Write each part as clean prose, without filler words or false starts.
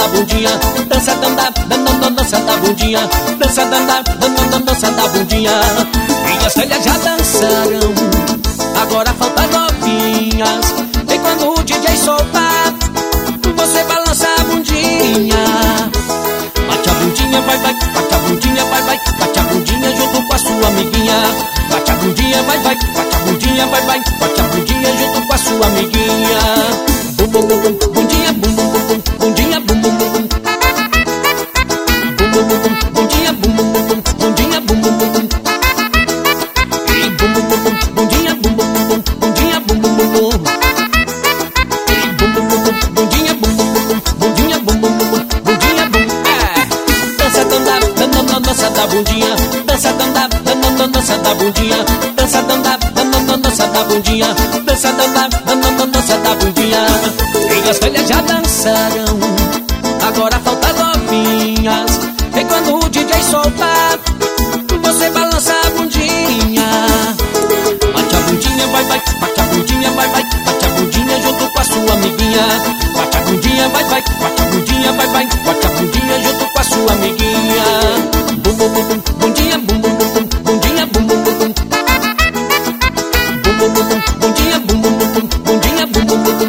da bundinha, dança dança da bundinha, dança dança da bundinha. Minhas velhas já dançaram, agora falta novinhas. E quando o DJ soltar, você balança a bundinha. Bate a bundinha, vai, bate a bundinha, vai, bate a bundinha junto com a sua amiguinha. Bate a bundinha, vai, bate a bundinha, vai, bate a bundinha junto com a sua amiguinha. Bum bum bum bum, bundinha, bum bum bum bum, bundinha, bum bum bum bum. Bum bum bum bum, bundinha, bum bum bum bum, bundinha, bum bum bum bum. E bum bum bum bum, bundinha, bum bum bum bum, bundinha, bum bum bum bum. E bum bum bum bum, bundinha, bum bum bum bum, bundinha, bum bum bum bum, bundinha, bum. Dança dança da bundinha, dança dança da bundinha, dança dança da bundinha, dança dança da bundinha. Minhas velhas já dançaram, agora falta novinhas. E quando o DJ soltar, você balança a bundinha. Bate a bundinha, vai, bate a bundinha, vai, bate a bundinha junto com a sua amiguinha. Bate a bundinha, vai, bate a bundinha, vai, bate a bundinha junto com a sua amiguinha. Bum bum bum bum, bundinha, bum bum bum bum, bundinha, bum bum bum bum. Bum bum bum bum, bundinha, bum bum bum bum, bundinha, bum bum bum bum.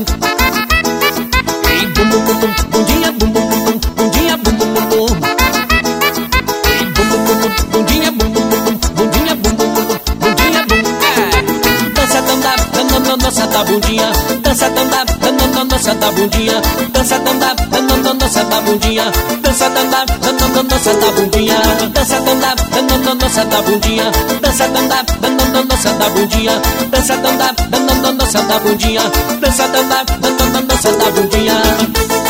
E bum bum bum bum, bundinha, bum bum bum bum, bundinha, bum bum bum bum. E bum bum bum bum, bundinha, bum bum bum bum, bundinha, bum bum bum bum, bundinha, bum. Dança dança da bundinha, dança dança da bundinha, dança dança da bundinha, dança dança da bundinha, dança dança da bundinha, dança dança da bundinha, dança dança da bundinha, dança dança da bundinha.